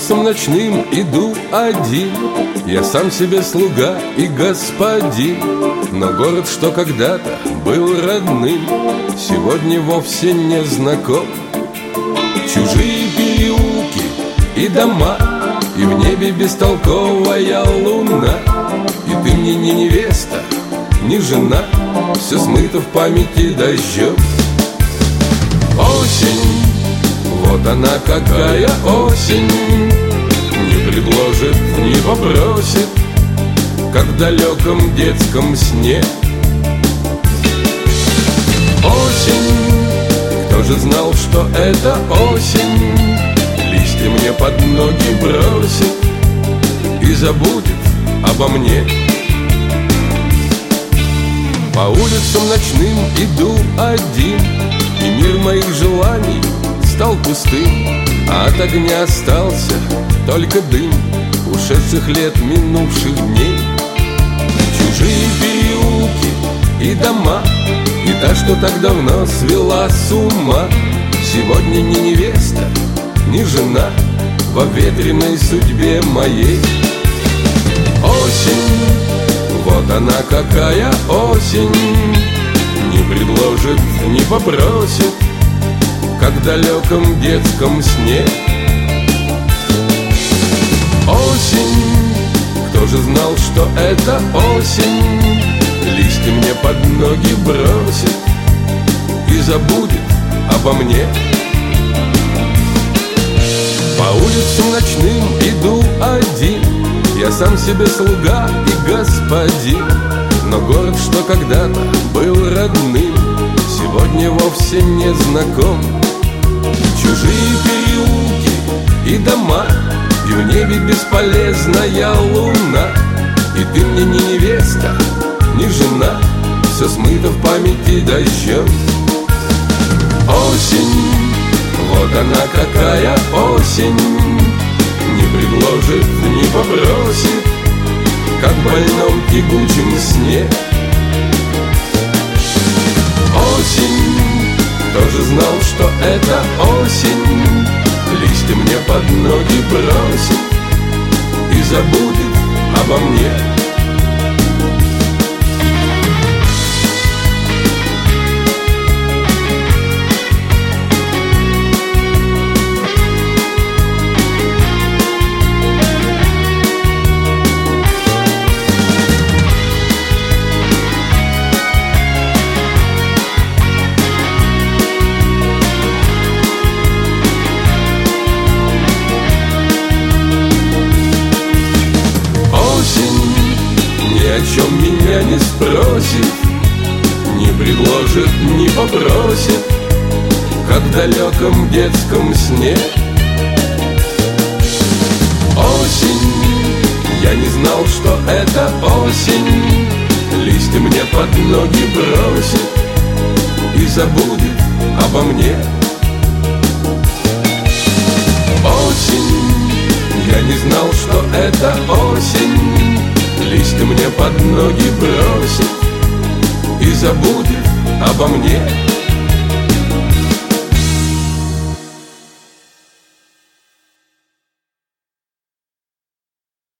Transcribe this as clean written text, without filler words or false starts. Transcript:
улицам ночным иду один. Я сам себе слуга и господин, но город, что когда-то был родным, сегодня вовсе не знаком. Чужие переулки и дома, и в небе бестолковая луна. И ты мне не невеста, не жена, все смыто в памяти дождем. Осень, вот она какая осень, не предложит, не попросит, как в далеком детском сне. Осень, кто же знал, что это осень, листья мне под ноги бросит и забудет обо мне. По улицам ночным иду один, и мир моих желаний стал пустым, а от огня остался только дым ушедших лет, минувших дней. Чужие переулки и дома, и та, что так давно свела с ума, сегодня не невеста, не жена во ветреной судьбе моей. Осень, вот она какая осень, не предложит, не попросит, как в далеком детском сне. Осень, кто же знал, что это осень, листья мне под ноги бросит и забудет обо мне. По улицам ночным иду один, я сам себе слуга и господин, но город, что когда-то был родным, сегодня вовсе не знаком. Чужие переулки и дома, и в небе бесполезная луна. И ты мне не невеста, не жена, все смыто в памяти дождем. Осень, вот она какая осень, не предложит, не попросит, как в больном тягучем сне. Осень, кто же знал, что это осень, листья мне под ноги бросит и забудет обо мне. О чем меня не спросит, не предложит, не попросит, как в далеком детском сне. Осень, я не знал, что это осень, листья мне под ноги бросит и забудет обо мне. Осень, я не знал, что это осень, листья мне под ноги бросит и забудет обо мне.